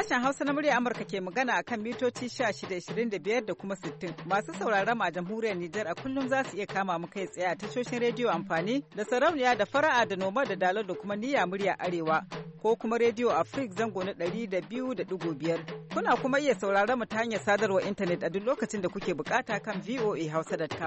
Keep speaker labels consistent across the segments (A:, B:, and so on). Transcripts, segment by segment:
A: Sashen Hausa na murya Amurka ke magana akan mitoci 1625 da kuma 60. Masu sauraron a jamhuriyar Nijar a kullum za su iya kama mu kai tsaye a tashoshin rediyo amfani da sarauniya da fara'a da noma da dalo da kuma niyya murya arewa ko kuma rediyo Africa zango na 200.5. Kuna kuma iya sauraron mu ta hanyar sadarwar intanet a duk lokacin da kuke bukata kan voahausa.com.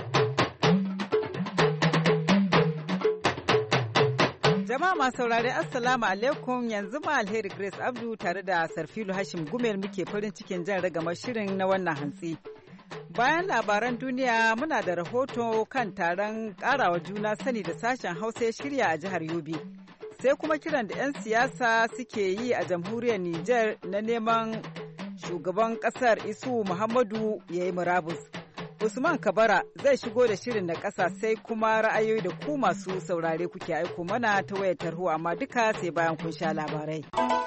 A: Jama'a masu saurare Assalamu alaikum, yanzu ma Alheri Grace Abdu tare da Sarfilu Hashim Gumel muke farin cikin jan ragamar shirin na wannan hantsi. Bayan labaran duniya muna da rahoto kan taron karawa juna sani da sashen Hausa ya shirya a jihar Yobe. Sai kuma kiran da 'yan siyasa suke yi a jamhuriyar Nijar na neman shugaban kasar Isu Muhammadu ya yi murabus. Usman Kabara zai shigo da shirin na ƙasa sai kuma ra'ayoyi da ku masu saurare kuke aiko mana ta wayar tarho amma duka sai bayan kun sha labarai.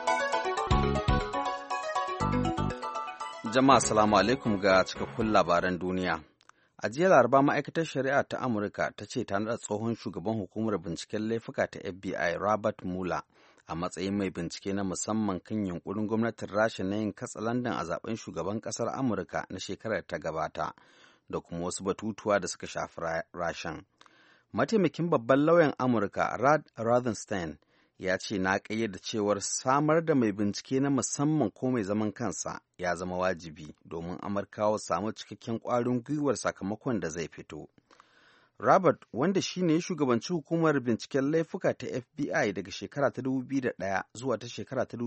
B: Jama'a salamu alaikum ga cikakkun labaran duniya. A jiya Laraba ma'aikatar shari'a ta Amurka ta ce ta naɗa tsohon shugaban hukumar binciken laifuka ta FBI Robert Mueller a matsayin mai bincike na musamman kan yunkurin gwamnatin Rasha na yin katsalandan a zaben shugaban ƙasar Amurka na shekarar ta gabata. Da kuma wasu batutuwa da suka shafi Rashan. Mataimakin babban lauyan Amurka Rod Rosenstein ya ce na ƙayyade cewar samar da mai bincike na musamman ko mai zaman kansa ya zama wajibi domin Amurkawa samu cikakken ƙwarin gwiwar sakamakon da zai fito. Robert, wanda shi ne shugabanci hukumar binciken laifuka ta FBI daga shekara ta 2001 zuwa ta shekara ta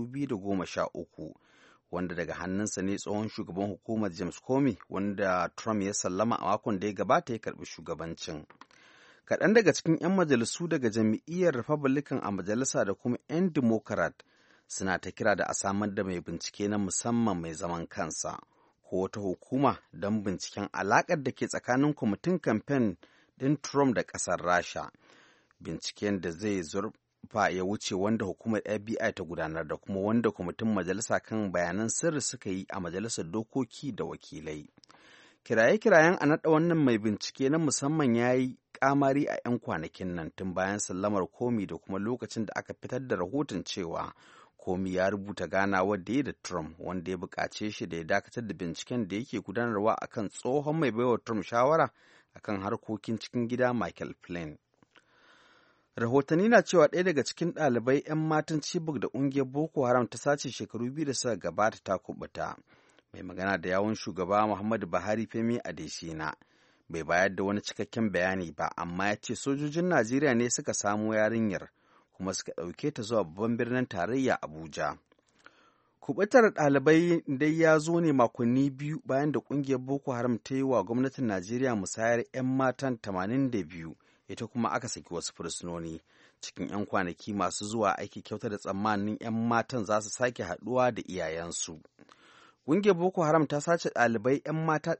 B: 2013, wanda daga hannunsa ne tsohon shugaban hukumar James Comey wanda Trump ya sallama a makon da ya gabata ya karbi shugabancin. Kaɗan daga cikin 'yan majalisu daga jam'iyyar Republican a majalisa da kuma 'yan Democrat suna ta kira da a samar da mai bincike na musamman mai zaman kansa ko wata hukuma don binciken alaƙar da ke tsakanin kwamitin kamfen ɗin Trump da ƙasar Rasha. Binciken da zai fa ya wuce wanda hukumar FBI ta gudanar da kuma wanda kwamitin majalisa kan bayanan sirri suka yi a majalisar dokoki da wakilai. Kiraye-kirayen a naɗa wannan mai bincike na musamman ya yi kamari a 'yan kwanakin nan tun bayan sallamar Comey da kuma lokacin da aka fitar da rahoton cewa Comey ya rubuta ganawar da ya da Trump wanda ya buƙace shi da ya dakatar da binciken da yake gudanarwa akan tsohon mai baiwa Trump shawara akan harkokin cikin gida Michael Flynn. Rahotanni na cewa ɗaya daga cikin ɗalibai 'yan matan Chibok da ƙungiyar Boko Haram ta sace shekaru 2 da suka gabata ta kubuta. Mai magana da yawun shugaba Muhammadu Buhari Femi Adesina bai bayar da wani cikakken bayani ba, amma ya ce sojojin Najeriya ne suka samo yarinyar kuma suka ɗauke ta zuwa babban birnin tarayya Abuja. Kubutar ɗalibai dai ya zo ne makonni biyu bayan da ƙungiyar Boko Haram ta yi wa gwamnatin Najeriya musayar 'yan matan 82. Ita kuma aka saki wasu fursunoni cikin 'yan kwanaki masu zuwa aiki kyauta da tsammanin 'yan matan za su sake haɗuwa da iyayensu. Ƙungiyar Boko Haram ta sace ɗalibai 'yan mata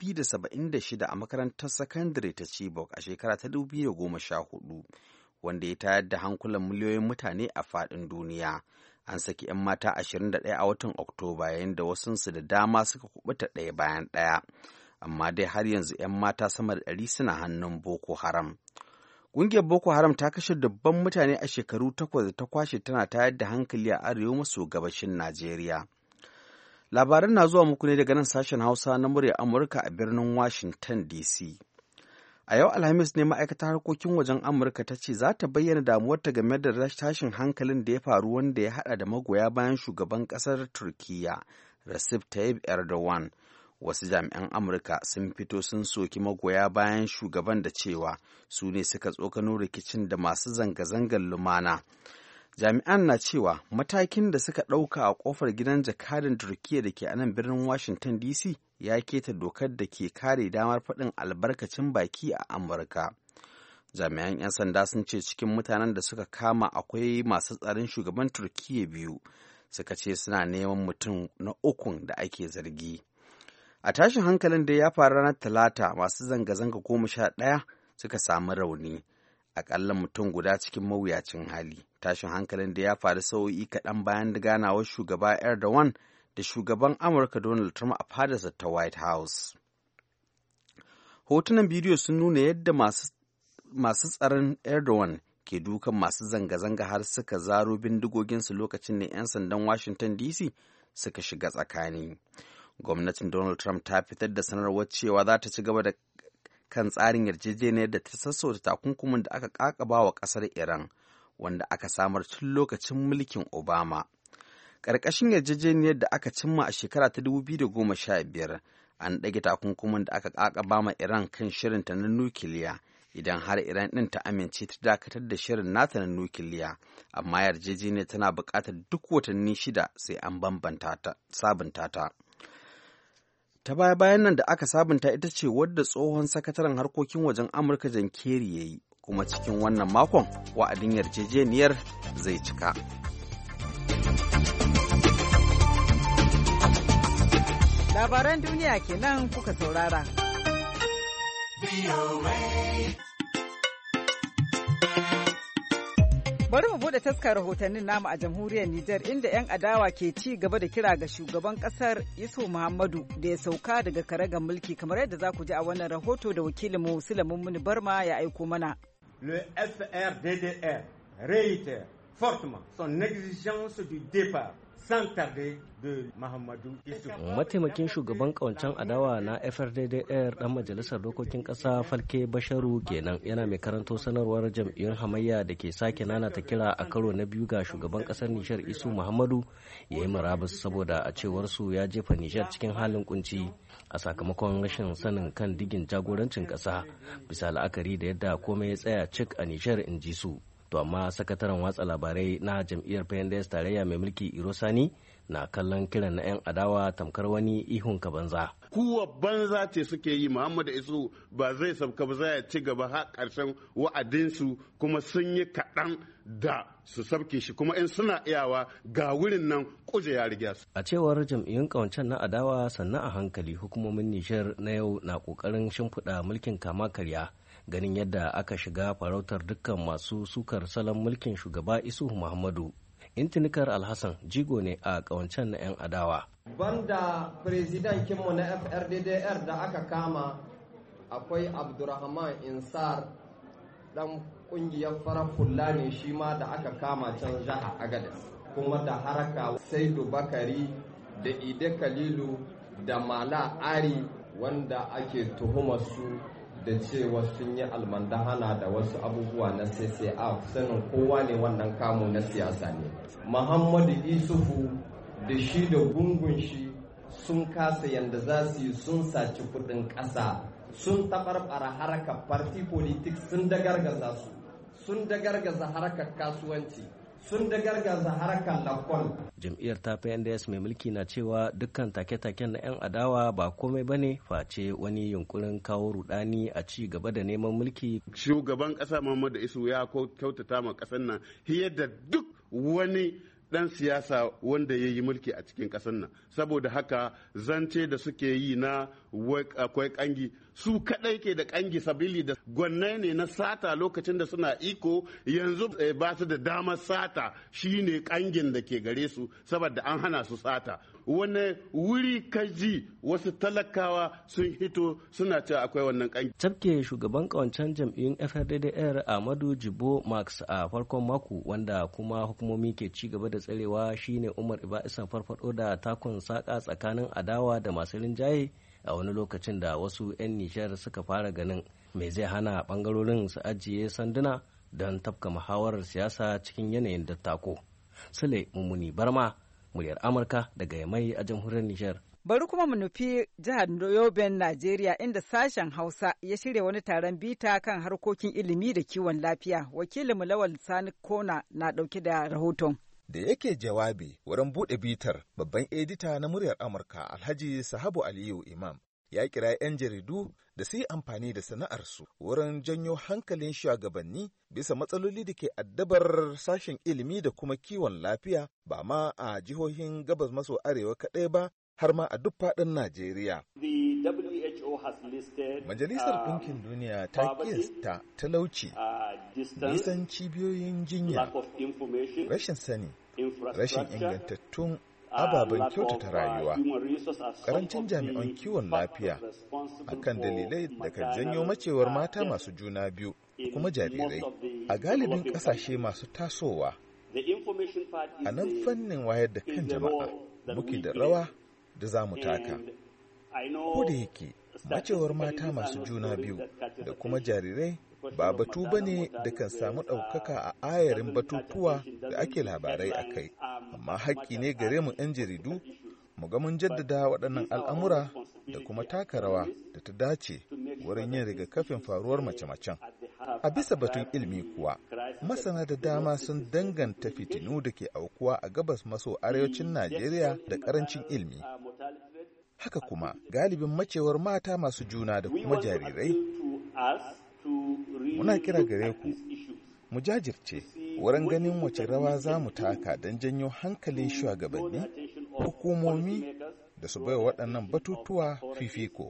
B: 276 a makarantar sakandare ta Chibok a shekara ta 2014, wanda ya tayar da hankulan miliyoyin mutane a faɗin duniya. An saki 'yan mata 21 a watan Oktoba yayin da wasunsu da dama suka kubuta ɗaya bayan ɗaya. Amma dai har yanzu 'yan mata sama da 100 suna hannun Boko Haram. Ƙungiyar Boko Haram ta kashe dubban mutane a shekaru 8 da ta kwashe tana tayar da hankali a arewa maso gabashin Najeriya. Labaran na zuwa muku ne daga nan sashen Hausa na murya Amurka a birnin Washington DC. A yau Alhamis ne ma'aikatar harkokin wajen Amurka ta ce za ta bayyana damuwarta game da tashin hankalin da ya faru wanda ya haɗa da magoya bayan shugaban ƙasar Turkiyya Recep Tayyip Erdogan. Wasu jami'an Amurka sun fito sun soki magoya bayan shugaban da cewa su ne suka tsokano rikicin da masu zanga-zangar lumana. Jami'an na cewa matakin da suka ɗauka a ƙofar gidan jakadan Turkiyya da ke a nan birnin Washington DC ya keta dokar da ke kare damar faɗin albarkacin baki a Amurka. Jami'an 'yan sanda sun ce cikin mutanen da suka kama akwai masu tsaron shugaban Turkiyya 2, suka ce suna neman mutum na ukun da ake zargi. A tashin hankalin da ya faru ranar Talata, masu zanga-zanga 11 suka samu rauni, aƙalla mutum guda cikin mawuyacin hali. Tashin hankalin da ya faru sa'o'i kaɗan bayan da ganawar shugaba Erdogan da shugaban Amurka Donald Trump a fadarsa ta White House. Hotunan bidiyo sun nuna yadda masu tsaron Erdogan ke dukan masu zanga-zanga har suka zaro bindigoginsu lokacin da 'yan sandan Washington DC suka shiga tsakani. Gwamnatin Donald Trump ta fitar da sanarwar cewa za ta ci gaba da kan tsarin yarjejeniyar da ta sassauta takunkumin da aka kakaba wa ƙasar Iran, wanda aka samar tun lokacin mulkin Obama. Ƙarƙashin yarjejeniyar da aka cimma a shekara ta 2015, an ɗage takunkumin da aka kakaba ma Iran kan shirinta na nukiliya idan har Iran ɗin ta amince ta dakatar da shirin nata na nukiliya, amma yarjejeniyar tana buƙatar duk watanni 6 sai an sabunta ta. Ta baya-bayan nan da aka sabunta ita ce wadda tsohon sakataren harkokin wajen Amurka John Kerry ya yi, kuma cikin wannan makon wa'adin yarjejeniyar zai cika.
A: Labaran duniya kenan kuka saurara. Bari mu bude taskar rahotannin namu a jamhuriyar Nijar, inda 'yan adawa ke ci gaba da kira ga shugaban kasar Isu Muhammadu da ya sauka daga karagar mulki, kamar yadda za ku ji a wannan rahoto da wakilinmu Sulaiman Muni Barma ya aiko mana.
C: Le FRDDR réitère fortement son exigence du départ sans tarder de Mahamadou Issoufou.
D: Mataimakin shugaban kawancen adawa na FRDDR dan majalisar dokokin kasa Falke Basharu kenan yana mai karanto sanarwar jam'iyyar hamayya da ke sake nanata kira a karo na biyu ga shugaban kasar Nijar Isu Muhammadu ya yi murabus saboda a cewar su ya jefa Nijar cikin halin kunci a sakamakon rashin sanin kan digin jagorancin kasa bisa la'akari da yadda komai ya tsaya cik a Nijar, in ji su. To amma sakataren watsa labarai na jam'iyyar PNDS tarayya mai mulki Irosani na kallon kiran na 'yan adawa tamkar wani ihun ka banza.
E: Kuwa banza ce suke yi, Muhammadu Isu ba zai sabka ba, zai ci gaba har ƙarshen wa'adinsu, kuma sun yi kaɗan da su sabke shi, kuma in suna iyawa ga wurin nan kuje ya riga su.
D: A cewar jam'iyyun ƙawancen na adawa, sannan a hankali hukumomin Nijar na yau na ƙoƙarin shimfiɗa mulkin kama karya, ganin yadda aka shiga farautar dukkan masu sukar salon mulkin shugaba Isu Muhammadu. Intinikar Alhassan jigo ne a kawancen na 'yan adawa.
F: Banda firizidankinmu na FRDDR da aka kama, akwai Abdurrahman Insar dan kungiyar farar hula ne shi ma da aka kama can jihar Agadez, kuma da haraka Saidu Bakari da Ide Kalilu da Mala Ari wanda ake tuhumar su da cewa sun yi almandahana da wasu abubuwa na CCA, sanin kowa ne wannan kamu na siyasa ne. Muhammadu Isufu da shi da gungun shi sun kasa yanda za su yi, sun saci kudin ƙasa, sun tabarbara harkar party politics, sun dagargaza su, sun dagargaza harkar kasuwanci, sun dagargaza harkar lakon.
D: Jam'iyyar ta PNDS mai mulki na cewa dukkan take-taken na 'yan adawa ba komai bane face wani yunkurin kawo rudani a ci gaba da neman mulki.
E: Shugaban ƙasa Muhammadu Isu ya kyautata ma ƙasar nan fiye da duk wani dan siyasa wanda ya yi mulki a cikin ƙasar nan, saboda haka zance da suke yi na akwai kangi, su kadai ke da kangi sabili da gwannai ne na sata lokacin da suna iko, yanzu ba su da damar sata, shine kangin da ke gare su saboda an hana su sata. Wani wuri kaji wasu talakawa sun hito suna cewa akwai wannan kangi.
D: Tafke shugaban kawancen jam'iyyun FRDDR Ahmadu Jibo Max a farkon mako, wanda kuma hukumomi ke ci gaba da tsarewa, shine Umar Iba'isan farfado da takun saka tsakanin adawa da masu rinjaye a wani lokacin da wasu 'yan Nijar suka fara ganin me zai hana bangarorin su ajiye sanduna don tafka muhawarar siyasa cikin yanayin dattako. Sule Mummuni Barma, muryar Amurka daga Yamai a jamhuriyar Nijar.
A: Bari kuma mu nufi jihar Yoben, Najeriya, inda sashen Hausa ya shirya wani taron bita kan harkokin ilimi da kiwon lafiya. Wakilinmu Lawal Sani Kona na ɗauke da rahoton.
G: Da yake jawabi wurin buɗe bitar, babban edita na muryar Amurka Alhaji Sahabu Aliyu Imam ya kira 'yan jaridu da su yi amfani da sana'arsu wurin janyo hankalin shugabanni bisa matsaloli da ke addabar sashen ilimi da kuma kiwon lafiya, ba ma a jihohin gabas maso arewa kaɗai ba, har ma a duk faɗin Najeriya. Majalisar Ɗinkin Duniya ta kiyasta talauci, nisan cibiyoyin jinya, rashin sani, rashin ingantattun ababen kyautata rayuwa, karancin jami'an kiwon lafiya, akan dalilai da kan janyo macewar mata masu juna biyu kuma jarirai a galibin ƙasashe masu tasowa. A nan fannin wayar da kan jama'a, muke da rawa da za mu taka. Ko da yake macewar mata masu juna biyu da kuma jarirai ba batu ba ne da kan samu ɗaukaka a ayarin batutuwa da ake labarai a kai, amma haƙƙi ne gare mu 'yan jaridu mu ga mun jaddada waɗannan al'amura da kuma taka rawa da ta dace wurin yin rigakafin faruwar mace-macen. A bisa batun ilimi kuwa, masana da dama sun danganta fitinu da ke aukuwa a gabas maso arewacin Najeriya da ƙarancin ilimi. Haka kuma, galibin macewar mata masu juna da kuma jarirai. Muna kira gare ku, mu jajirce wurin ganin wace rawa za mu taka don janyo hankalin shugabanni, hukumomi da su baiwa waɗannan batutuwa fifiko.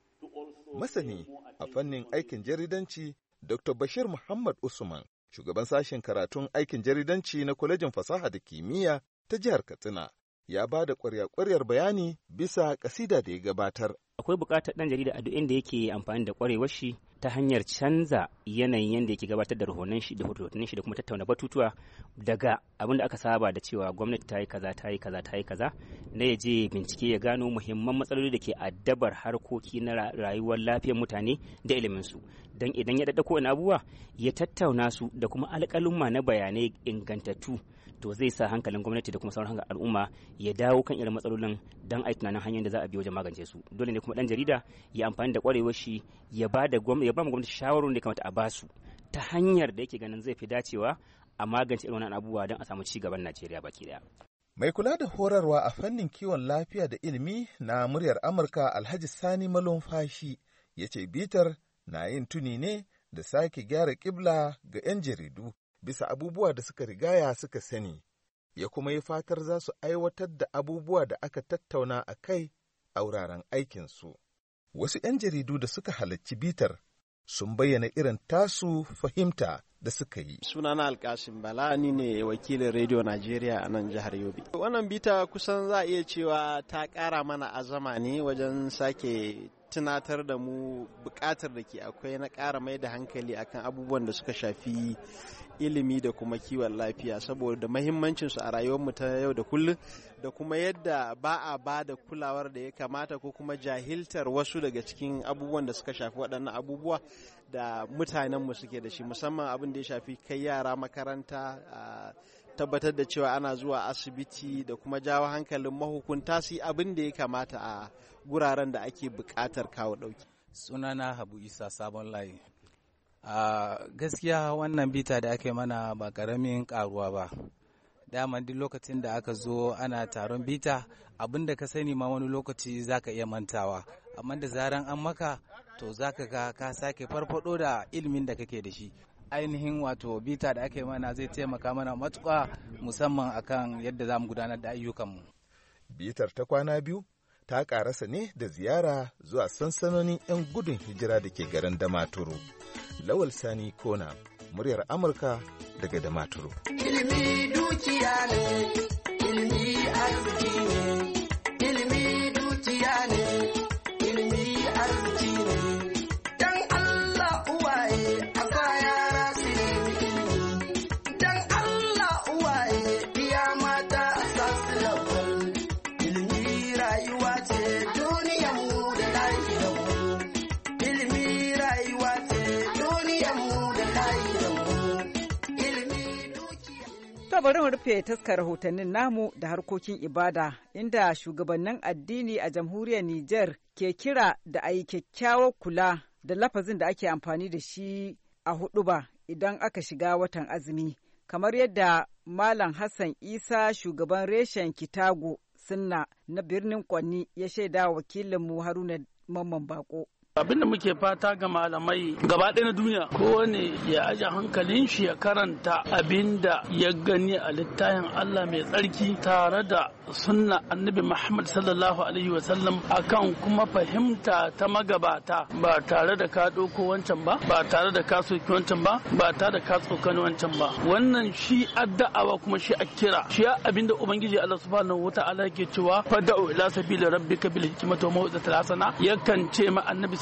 G: Masani a fannin aikin jaridanci, Dr. Bashir Muhammad Usman, shugaban sashen karatun aikin jaridanci na Kwalejin Fasaha da Kimiyya ta Jihar Katsina, ya ba da ƙwarya-ƙwaryar bayani bisa ƙasida da ya gabatar.
H: Akwai buƙatar ɗan jarida a duk inda yake amfani da ƙwarewar shi ta hanyar canza yanayin yadda yake gabatar da rahotannin shi da kuma tattauna batutuwa daga abin da aka saba da cewa gwamnati ta yi kaza ta yi kaza ta yi kaza, na ya je bincike ya gano muhimman matsaloli da ke addabar harkoki na rayuwar lafiyar mutane da iliminsu, don idan ya daɗa kowane abubuwa ya tattauna su da kuma alƙalumma na bayanai ingantattu, to zai sa hankalin gwamnati da kuma sauran al'umma ya dawo kan irin matsalolin don a yi tunanin hanyar da za a bi wajen magance su. Dole ne kuma ɗan jarida ya amfani da ƙwarewar shi ya ba mu gwamnati shawarwarin da ya kamata a ba su ta hanyar da yake ganin zai fi dacewa a magance irin wannan abubuwa don a samu ci gaban Najeriya baki daya.
G: Mai kula da horarwa a fannin kiwon lafiya da ilimi na muryar Amurka Alhaji Sani Malumfashi ya ce bitar na yin tuni ne da sake gyara kibla ga 'yan jaridu bisa abubuwa da suka rigaya suka sani, ya kuma yi fatar za su aiwatar da abubuwa da aka tattauna a kai a wuraren aikinsu. Wasu 'yan jaridu da suka halarci bitar sun bayyana irin tasu fahimta da suka yi.
I: Sunana Alkasim Bala, ni ne wakilin Radio Najeriya a nan jihar Yobe. Wannan bita kusan za a iya cewa ta ƙara mana azama ne wajen sake tunatar da mu buƙatar da ke akwai na ƙara mai da hankali akan abubuwan da suka shafi ilimi da kuma kiwon lafiya, saboda mahimmancinsu a rayuwarmu ta yau da kullum, da kuma yadda ba a ba da kulawar da ya kamata ko kuma jahiltar wasu daga cikin abubuwan da suka shafi waɗannan abubuwa da mutanenmu suke da shi, musamman abin da ya shafi kai yara makaranta, tabbatar da cewa ana zuwa asibiti da kuma jawo hankalin mahukunta su yi abin da ya kamata a guraren da ake buƙatar kawo ɗauki.
J: Sunana Habu Isa Sabon Layi. Gaskiya wannan bita da aka yi mana ba ƙaramin ƙaruwa ba. Daman duk lokacin da aka zo ana taron bita, abin da ka sani ma wani lokaci za ka iya mantawa, amma da zaran an maka to za ka ka sake farfado da ilimin da kake da shi. Ainihin wato bita da aka yi mana zai taimaka mana matuƙa, musamman akan yadda za mu gudanar da ayyukanmu.
G: Bitar ta kwana biyu ta ƙarasa ne da ziyara zuwa sansanonin 'yan gudun hijira da ke garin Damaturu. Lawal Sani Kona, muryar Amurka daga Damaturu.
K: Ilimi dukiya ne, ilimi arziki ne, ilimi dukiya ne, ilimi arziki ne. Dan Allah uwaye a sa yara su nemi ilimi. Dan Allah uwaye biya mata a sa su lawal. Ilimi rayuwa ce duniyanmu da lahiranmu. Ilimi rayuwa ce duniyanmu da lahiranmu. To bari mu rufe taskar rahotannin namu da harkokin ibada, inda shugabannin addini a jamhuriyar Nijar ke kira da a yi kyakkyawar kula da lafazin da ake amfani da shi a huɗuba idan aka shiga watan azumi, kamar yadda Malam Hassan Isa, shugaban reshen Kitago Sunna na birnin Kwanni, ya shaida wakilinmu Haruna Mamman Bako.
L: Abin da muke fata ga malamai gaba ɗaya na duniya, kowane ya aje hankalin shi ya karanta abin da ya gani a littafin Allah mai tsarki tare da sunna annabi Muhammad sallallahu alaihi wasallam, akan kuma fahimta ta magabata, ba tare da ka ɗauko wancan ba, ba tare da ka soki wancan ba, ba tare da ka tsokani wancan ba. Wannan shi addu'awa kuma shi a kira, shi abin da Ubangiji Allah subhanahu wata'ala yake cewa fad'u ila sabili rabbika bil hikmati wa mau'izatil hasana, yakan ce ma annabi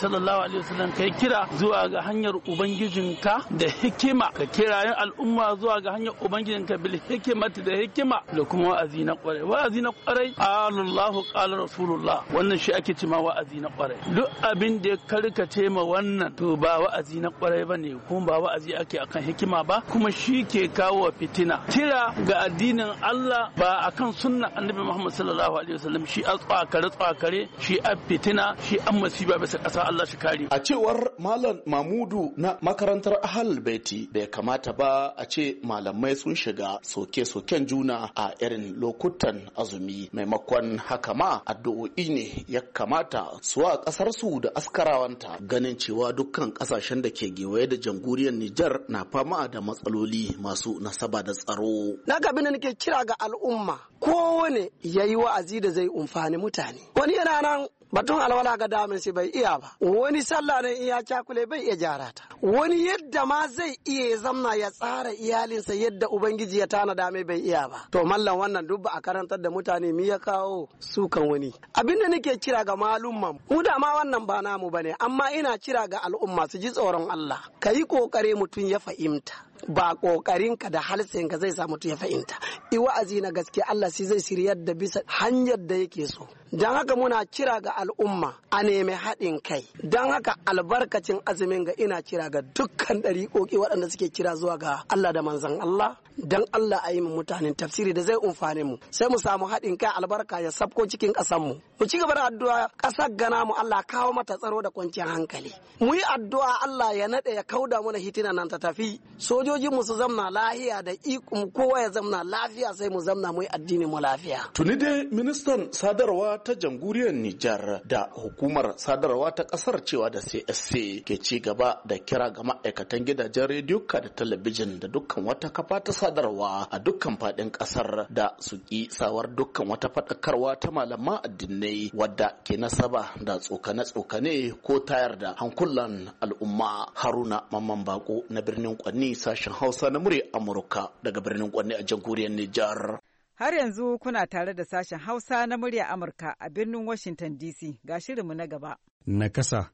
L: sallallahu alaihi wasallam kai kira zuwa ga hanyar ubangijinka da hikima, ka kirayen al'umma zuwa ga hanyar ubangijinka bil hikimati da hikima da kuma wa'azi na kwarai. Wa'azi na kwarai Allahu qala rasulullah, wannan shi ake cewa wa'azi na kwarai. Duk abin da ya karkace ma wannan to ba wa'azi na kwarai bane, kuma ba wa'azi ake akan hikima ba, kuma shi ke kawo fitina. Kira ga addinin Allah ba akan sunna annabi Muhammad sallallahu alaihi wasallam shi a tsakare shi a fitina, shi an masiba bisa ƙasa. Allah shi kare.
M: A cewar Malam Mamudu na makarantar Ahlul Baiti, bai kamata ba a ce malamai sun shiga soke-soken juna a irin lokutan azumi. Maimakon haka ma addu'o'i ne ya kamata su a ƙasar su da askarawanta, ganin cewa dukkan ƙasashen da ke gewaye da jamhuriyar Nijar na fama da matsaloli masu nasaba da tsaro.
N: Na gabi da nake kira ga al'umma, kowane yayi wa'azi da zai umfani mutane. Wani yana nan batun alwala ga damin sai bai iya ba, wani sallah ne iya cakule bai iya gyara ta, wani yadda ma zai iya zamna ya tsara iyalinsa yadda ubangiji ya tana dame bai iya ba. To mallan wannan duk ba a karantar da mutane mi ya kawo su kan wani. Abin da nake kira ga malumman, mu da ma wannan ba namu bane, amma ina kira ga al'umma su ji tsoron Allah. Kayi kokare mutum ya fahimta, ba kokarinka da halsenka zai sa mutum ya fahimta. I wa'azi na gaske Allah sai zai shiryar da bisa hanyar da yake so. Don haka muna kira ga al'umma a nemi haɗin kai. Don haka albarkacin azumin ga ina kira ga dukkan ɗariƙoƙi waɗanda suke kira zuwa ga Allah da manzan Allah. Don Allah a yi mu mutanen tafsiri da zai umfane mu, sai mu samu haɗin kai, albarka ya sabko cikin ƙasanmu. Mu ci gaba da addu'a ƙasar gana mu Allah kawo mata tsaro da kwanciyar hankali. Mu yi addu'a Allah ya naɗe ya kauda mana hitina nan ta tafi. Sojojinmu su zamna lafiya da iko, kowa ya zamna lafiya, sai mu zamna mu yi addinin mu lafiya.
M: Tuni dai ministan sadarwa ta jamhuriyar Nijar da hukumar sadarwa ta kasar cewa da CSC ke ci gaba da kira ga ma'aikatan gidajen rediyo da talabijin da dukkan wata kafa ta sadarwa a dukkan fadin kasar da su ki sawar dukkan wata fadakarwa ta malaman addinai wadda ke nasaba da tsokane-tsokane ko tayar da hankulan al'umma. Haruna Mamman Bako na birnin Kwanni, sashen Hausa na murya Amurka daga birnin Kwanni a jamhuriyar Nijar.
A: Har yanzu kuna tare da sashen Hausa na murya Amurka a birnin Washington DC. Ga shirinmu na gaba.
O: Nakasa.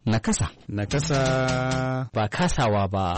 P: Ba kasawa ba.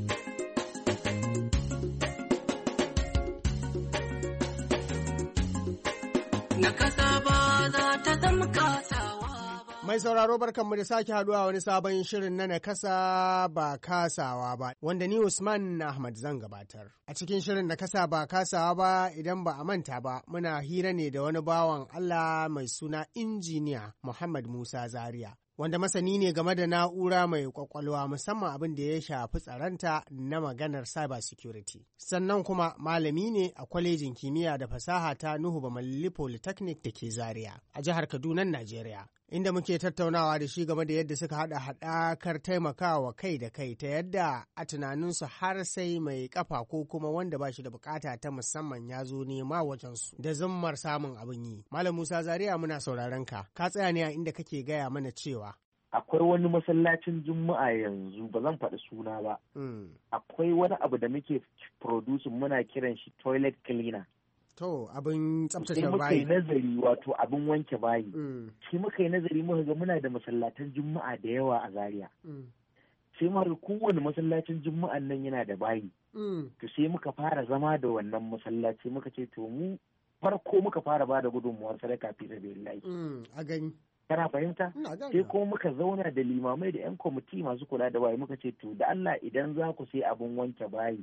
Q: Nakasa ba za ta zama kasawa.
R: Mai sauraro barkanmu da sake haduwa wani sabon shirin na nakasa ba kasawa ba, wanda ni Usman Ahmad zan gabatar. A cikin shirin nakasa ba kasawa ba, idan ba a manta ba, muna hira ne da wani bawan Allah mai suna Injiniya Muhammad Musa Zaria, wanda masani ne game da na'ura mai kwakwalwa, musamman abin da ya shafi tsaronta na maganar cyber security. Sannan kuma malami ne a kwalejin kimiyya da fasaha ta Nuhu Bamalli Polytechnic da ke Zaria a jihar Kaduna, Najeriya. Inda muke tattaunawa da shi game da yadda suka haɗa haɗakar taimakawa kai da kai, ta yadda a tunaninsu har sai mai kafa ko kuma wanda ba shi da bukata ta musamman ya zo nema wajensu da zummar samun abin yi. Malam Musa Zaria, muna sauraron ka. Ka tsaya ne a inda kake gaya mana cewa
S: akwai wani masallacin juma'a yanzu, ba zan faɗi suna ba. Akwai wani abu da muke producing, muna kiran shi toilet cleaner.
R: To, abin tsabtace bayi.
S: Sai muka yi nazari, wato abin wanke bayi. Sai muka yi nazari muka ga muna da masallatan juma'a da yawa a Zaria. Sai muka ga kowane masallacin juma'an nan yana da bayi. To sai muka fara zama da wannan masallaci, muka ce to mu farko muka fara ba da gudunmuwar sadaka fi sabilillahi.
R: A gani.
S: Kana fahimta? Sai kuma muka zauna da limamai da 'yan kwamiti masu kula da bayi, muka ce to da Allah idan za ku sai abin wanke bayi,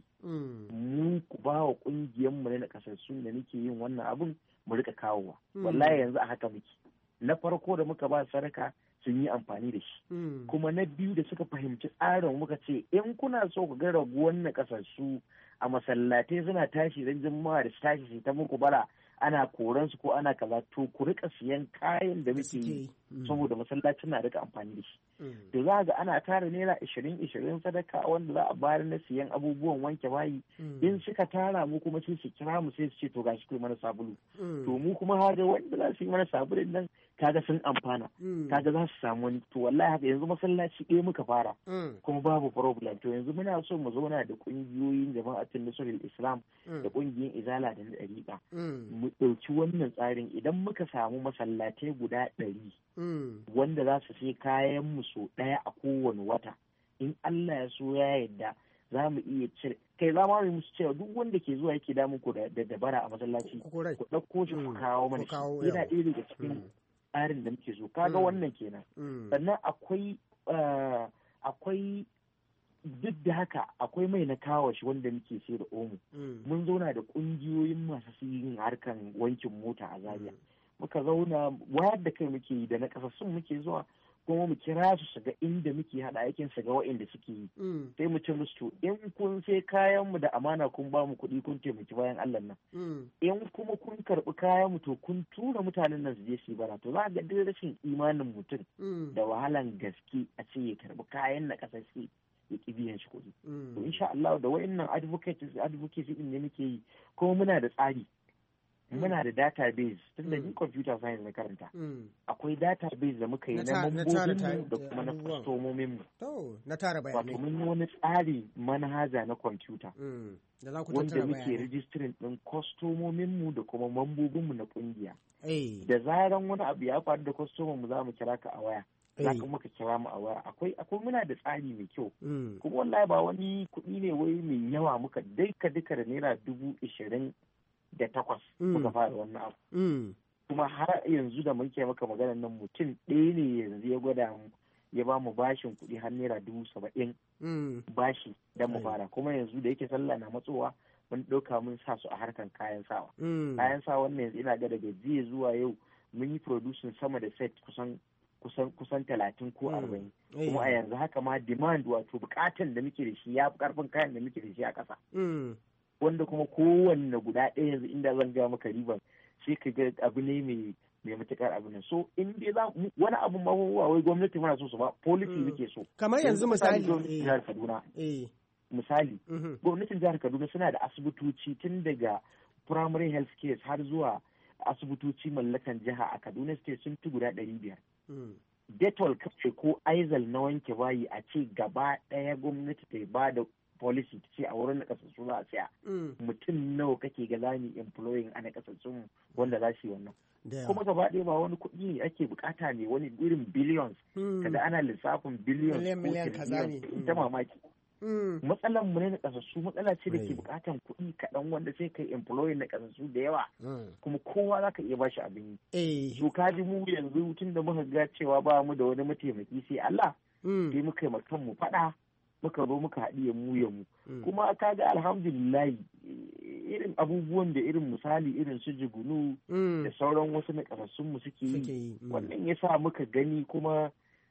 S: mu ku ba wa ƙungiyarmu na nakasassun da nake yin wannan abin mu rika kawowa. Wallahi yanzu a haka muke. Na farko da muka ba sadaka sun yi amfani da shi. Kuma na biyu da suka fahimci tsarin, muka ce in kuna so ku ga raguwan nakasassu a masallatai suna tashi don juma'a da su tashi su ta muku bara, ana koran su ko ana kaza, to ku rika siyan kayan da muke yi saboda masallacin na rika amfani da shi. To za ga ana tara naira 20 sadaka wanda za a bayar na siyan abubuwan wanke bayi. In suka tara mu kuma sai su kira mu sai su ce to gashi kai mana sabulu. To mu kuma haga wanda za su yi mana sabulun nan kaga sun amfana, kaga za su samu wani. To wallahi haka yanzu masallaci ɗaya muka fara kuma babu problem. To yanzu muna so mu zauna da ƙungiyoyin jama'atin Nasrul Islam da ƙungiyoyin Izala da na ɗariƙa mu ɗauki wannan tsarin. Idan muka samu masallatai guda 100 wanda za su sai kayan mu so ɗaya a kowane wata. In Allah ya so ya yarda za mu iya cire kai za mu musu cewa duk wanda ke zuwa yake damun ku da dabara a masallaci ku ɗauko shi ku kawo mana shi yana ɗaya daga cikin tsarin da muke so kaga wannan kenan. Sannan akwai duk da haka akwai mai na kawo shi wanda muke sai da omo. Mun zauna da ƙungiyoyin masu yin harkan wankin mota a Zaria. Muka zauna wayar da kai muke yi da na kasassun muke zuwa kuma mu kira su shiga inda muke hada aikin shiga waɗanda suke yi. Sai mu ce musu to in kun sai kayan mu da amana kun ba mu kuɗi kun taimaki bayan Allah nan. In kuma kun karɓi kayan mu to kun tura mutanen nan su je su bara to za ga duk rashin imanin mutum da wahalan gaske a ce ya karɓi kayan na kasashe ya ƙi biyan shi kuɗi. To insha Allah da waɗannan advocacy din ne muke yi kuma muna da tsari. Muna da database tun da ni computer science na karanta. Akwai database da muka yi na mambobinmu da kuma na kwastomominmu.
R: Na tara bayanai.
S: Wato mun yi wani tsari manhaja na computer. Wanda muke registering ɗin kwastomominmu da kuma mambobinmu na ƙungiya. Da zaran wani abu ya faru da kwastomonmu za mu kira ka a waya. Za ka muka kira mu a waya. Akwai muna da tsari mai kyau. Kuma wallahi ba wani kuɗi ne wai mai yawa muka duka da naira 28,000 muka fara wannan abu. Kuma har yanzu da muke maka maganar nan mutum ɗaya ne yanzu ya gwada mu ya ba mu bashin kuɗi har naira 70,000 bashi don mu fara. Kuma yanzu da yake sallah na matsowa mun ɗauka mun sa su a harkan kayan sawa. Kayan sawa wannan yanzu ina ga daga jiya zuwa yau mun yi producing sama da set kusan 30 ko 40. Kuma a yanzu haka ma demand wato bukatan da muke da shi ya fi karfin kayan da muke da shi a ƙasa. Wanda kuma kowanne guda ɗaya yanzu inda zan ga maka riban sai ka ga abu ne mai matuƙar abu ne. So in dai za wani abu ma wai gwamnati muna so su ba policy muke so.
R: Kamar yanzu misali
S: jihar Kaduna. Misali gwamnatin jihar Kaduna suna da asibitoci tun daga primary health care har zuwa asibitoci mallakan jiha a Kaduna state sun fi guda 500. Detol kace ko Aizal na wanke bayi a ce gaba ɗaya gwamnati ta ba da policy ta ce a wurin na kasassu za a tsaya. Mutum nawa kake ga zani employing a na kasassun wanda za su yi wannan. Kuma gaba ɗaya ba wani kuɗi ne ake bukata ne wani irin billions. Kada ana lissafin billions ko trillions ita mamaki. Matsalan mu ne na kasassu matsala ce da ke bukatan kuɗi kaɗan wanda sai kai employing na kasassu da yawa. Kuma kowa za ka iya bashi abin yi. So ka ji mu yanzu tun da muka ga cewa ba mu da wani mataimaki sai Allah. Sai muka yi mu faɗa. Muka zo muka haɗiye mu kuma kaga alhamdulillahi irin abubuwan da irin misali irin su jigunu da sauran wasu na ƙasassun mu suke yi wannan ya sa muka gani kuma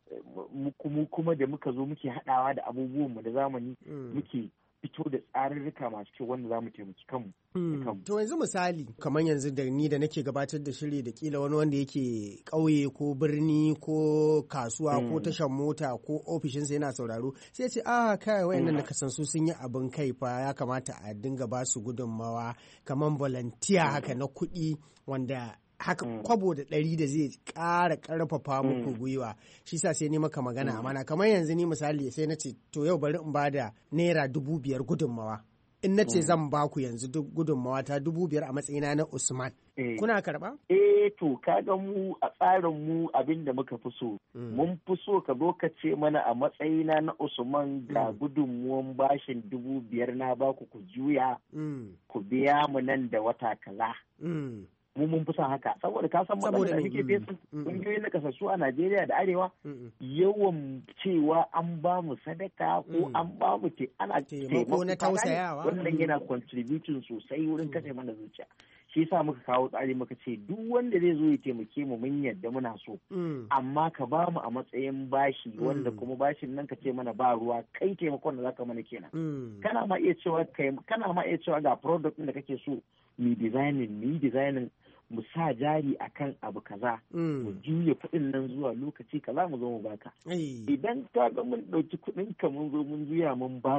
S: da muka zo muke haɗawa da abubuwan mu da zamani muke fito da tsarurruka masu kyau wanda za mu taimaki kanmu.
R: To yanzu misali kamar yanzu da ni da nake gabatar da shiri da kila wani wanda yake ƙauye ko birni ko kasuwa ko tashar mota ko ofishinsa yana sauraro sai ce kai wayannan da kasansu sun yi abin kai fa ya kamata a dinga ba su gudunmawa kamar volunteer haka na kuɗi wanda haka kwabo da 100 da zai ƙara ƙarfafa muku gwiwa shi sa sai ni maka magana amana kamar yanzu ni misali sai na ce to yau bari in bada naira 5,000 gudunmawa in na ce zan ba ku yanzu duk gudunmawa ta 5,000 a matsayina na Usman kuna karba?
S: To kaga mu a tsarin mu abin da muka fi so mun fi so ka zo ka ce mana a matsayina na Usman ga gudunmuwan bashin 5,000 na baku ku juya ku biya mu nan da wata kaza. Mu mun fi son haka saboda ka san matsalar da muke fesu ƙungiyoyin na kasassu a Najeriya da Arewa yawan cewa an ba mu sadaka ko an ba mu ana taimako
R: na tausayawa
S: wannan yana contributing sosai wurin kashe mana zuciya shi yasa muka kawo tsari muka ce duk wanda zai zo ya taimake mu mun yadda muna so amma ka ba mu a matsayin bashi wanda kuma bashin nan ka ce mana ba ruwa kai taimakon da zaka mana kenan kana ma iya cewa ga product din da kake so mu designing mu sa jari akan abu kaza mu juya kuɗin nan zuwa lokaci kaza mu zo mu baka idan ka ga mun ɗauki kuɗin ka mun zo mun juya mun baka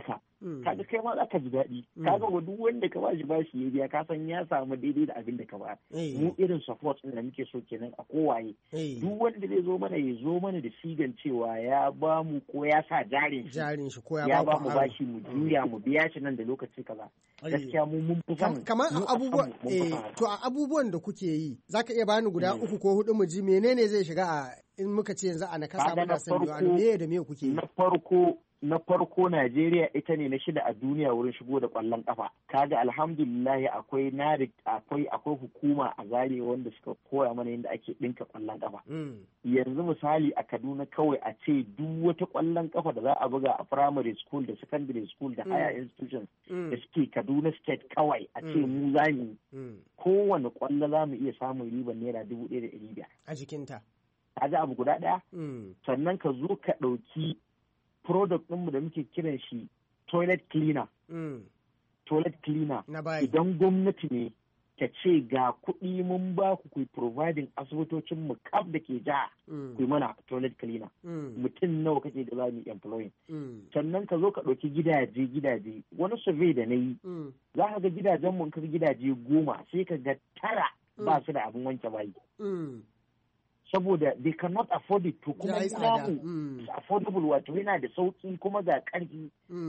S: kaga kai ma za ka ji daɗi kaga wa duk wanda ka bashi bashi ya biya ka san ya samu daidai da abin da ka ba mu irin support din da muke so kenan a kowaye duk wanda zai zo mana ya zo mana da sigan cewa ya ba mu ko ya sa jarin shi ko ya ba mu bashi mu juya mu biya shi nan da lokaci kaza gaskiya mu mun fi son
R: kamar abubuwan to a abubuwan da kuke yi zaka iya bani guda 3 ko 4 mu ji menene zai shiga a in muka ce yanzu a nakasa muna san me da me kuke yi
S: na farko Najeriya ita ne na 6 a duniya wurin shigo da kwallon kafa kaga alhamdulillah akwai hukuma a Zaria wanda suka koya mana yadda ake dinka kwallon kafa yanzu misali a Kaduna kawai a ce duk wata kwallon kafa da za a buga a primary school da secondary school da higher institutions da suke Kaduna state kawai a ce mu zamu kowane kwallo za mu iya samun ribar naira 1,500
R: a jikinta
S: kaga abu guda daya sannan ka zo ka ɗauki product ɗinmu da muke kiran shi toilet cleaner. Toilet cleaner. Idan gwamnati ne ta ce ga kuɗi mun ba ku providing asibitocin mu kaf da ke ja ku mana toilet cleaner. Mutum nawa kake da za mu employing. Sannan ka zo ka ɗauki gidaje wani survey da na yi za ka ga gidajen mun kar gidaje 10 sai ka ga 9 ba su da abin wanke bayi. Saboda they cannot afford it to kuma samu affordable wato yana da sauki kuma ga ƙarfi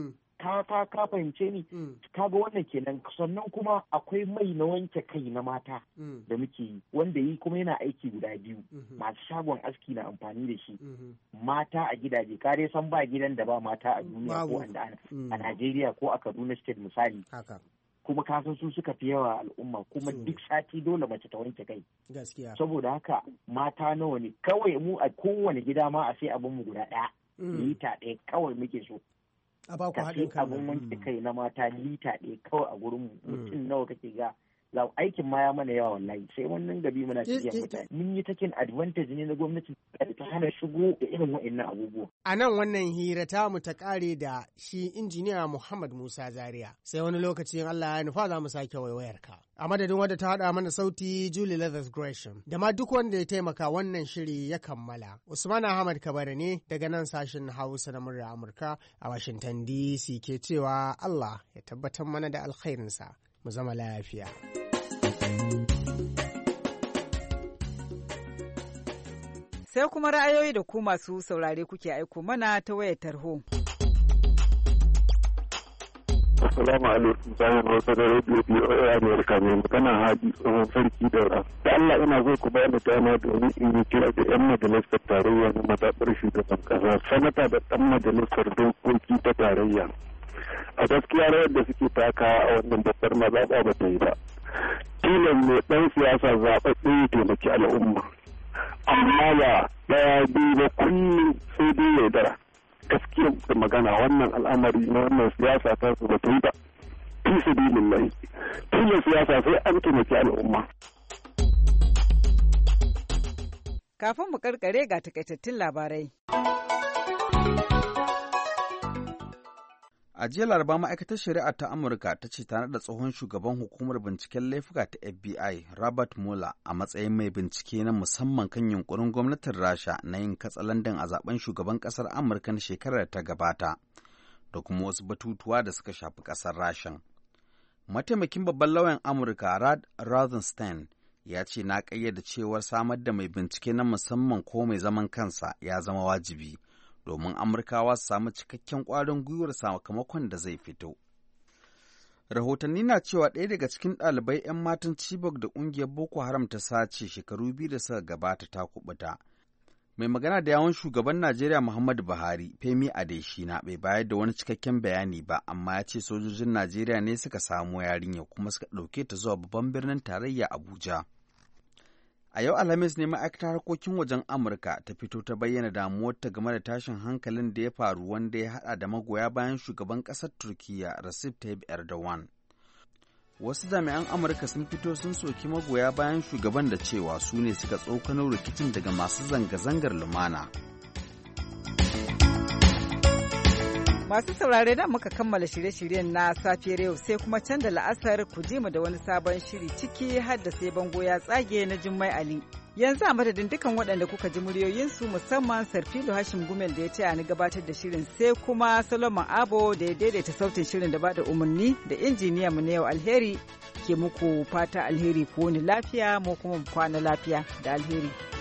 S: ka fahimce ni kaga wannan kenan sannan kuma akwai mai na wanke kai na mata da muke yi wanda yi kuma yana aiki guda 2 masu shagon aski na amfani da shi mata a gidaje kare san ba gidan da ba mata a duniya ko a Najeriya ko a Kaduna state misali kuma kasan su suka fi yawa al'umma kuma duk sati dole mace ta wanke kai
R: gaskiya
S: saboda haka mata nawa ne kawai mu a kowane gida ma a sai abin mu guda 1 lita 1 kawai muke so
R: a ba ku haɗin kan
S: abin wanke kai na mata lita 1 kawai a gurin mutum nawa kake ga aikin ma ya mana yawa wallahi sai wannan gabi muna cikin mutane mun yi taking advantage ne na gwamnati ta hana shigo da irin wa'annan abubuwa
R: a nan wannan hira ta mu ta kare da shi injiniya Muhammad Musa Zaria sai wani lokaci in Allah ya nufa za mu sake waiwayar ka a madadin wadda ta hada mana sauti Julie Leathers Gresham da ma duk wanda ya taimaka wannan shiri ya kammala Usman Ahmad Kabara ne daga nan sashen Hausa na murya Amurka a Washington DC ke cewa Allah ya tabbatar mana da alkhairinsa mu zama lafiya.
A: Sai kuma ra'ayoyi da ku masu saurare kuke aiko mana ta wayar tarho.
O: Assalamu alaikum sayan Hausa da Radio BOA Amerika mai magana Haji tsohon sarki daura. Da Allah ina so ku bani dama domin in yi kira da 'yan majalisar tarayya na mazaɓar shugaban ƙasa, sanata da ɗan majalisar dokoki ta tarayya. A gaskiya rawar da suke takawa a wannan babbar mazaɓa ba ta yi ba. Tilan ne ɗan siyasa zaɓaɓɓe ya taimaki al'umma. Amma ba ɗaya biyu ba kullum sai dai yaudara. Gaskiya da magana wannan al'amari na wannan siyasa ta su ba ta yi ba. Fi sabilillahi. Tilan siyasa sai an taimaki al'umma.
A: Kafin mu karkare ga takaitattun labarai.
B: A jiya Laraba ma'aikatar shari'a ta Amurka ta ce ta naɗa tsohon shugaban hukumar binciken laifuka ta FBI Robert Mueller a matsayin mai bincike na musamman kan yunkurin gwamnatin Rasha na yin katsalandan a zaben shugaban ƙasar Amurka na shekarar da ta gabata da kuma wasu batutuwa da suka shafi ƙasar Rashan. Mataimakin babban lauyan Amurka Rod Rosenstein ya ce na ƙayyade cewar samar da mai bincike na musamman ko mai zaman kansa ya zama wajibi. Domin Amurkawa su samu cikakken ƙwarin gwiwar sakamakon da zai fito. Rahotanni na cewa ɗaya daga cikin ɗalibai 'yan matan Chibok da ƙungiyar Boko Haram ta sace shekaru 2 da suka gabata ta kubuta. Mai magana da yawun shugaban Najeriya Muhammadu Buhari, Femi Adesina, bai bayar da wani cikakken bayani ba, amma ya ce sojojin Najeriya ne suka samu yarinya kuma suka ɗauke ta zuwa babban birnin tarayya Abuja. A yau Alhamis ne ma'aikatar harkokin wajen Amurka ta fito ta bayyana damuwarta game da tashin hankalin da ya faru wanda ya haɗa da magoya bayan shugaban ƙasar Turkiyya Recep Tayyip Erdogan. Wasu jami'an Amurka sun fito sun soki magoya bayan shugaban da cewa su ne suka tsokano rikicin daga masu zanga-zangar lumana.
A: Masu saurare da muka kammala shirye-shiryen na safiyar yau sai kuma can da la'asar ku ji mu da wani sabon shiri ciki har da sai bango ya tsage na Jummai Ali. Yanzu a madadin dukan waɗanda kuka ji muryoyinsu musamman Sarfilo Hashim Gumel da ya ce ni gabatar da shirin sai kuma Solomon Abo da ya daidaita sautin shirin da bada umarni da injiniya mu na yau alheri ke muku fata alheri ku wani lafiya mu kuma kwana lafiya da alheri.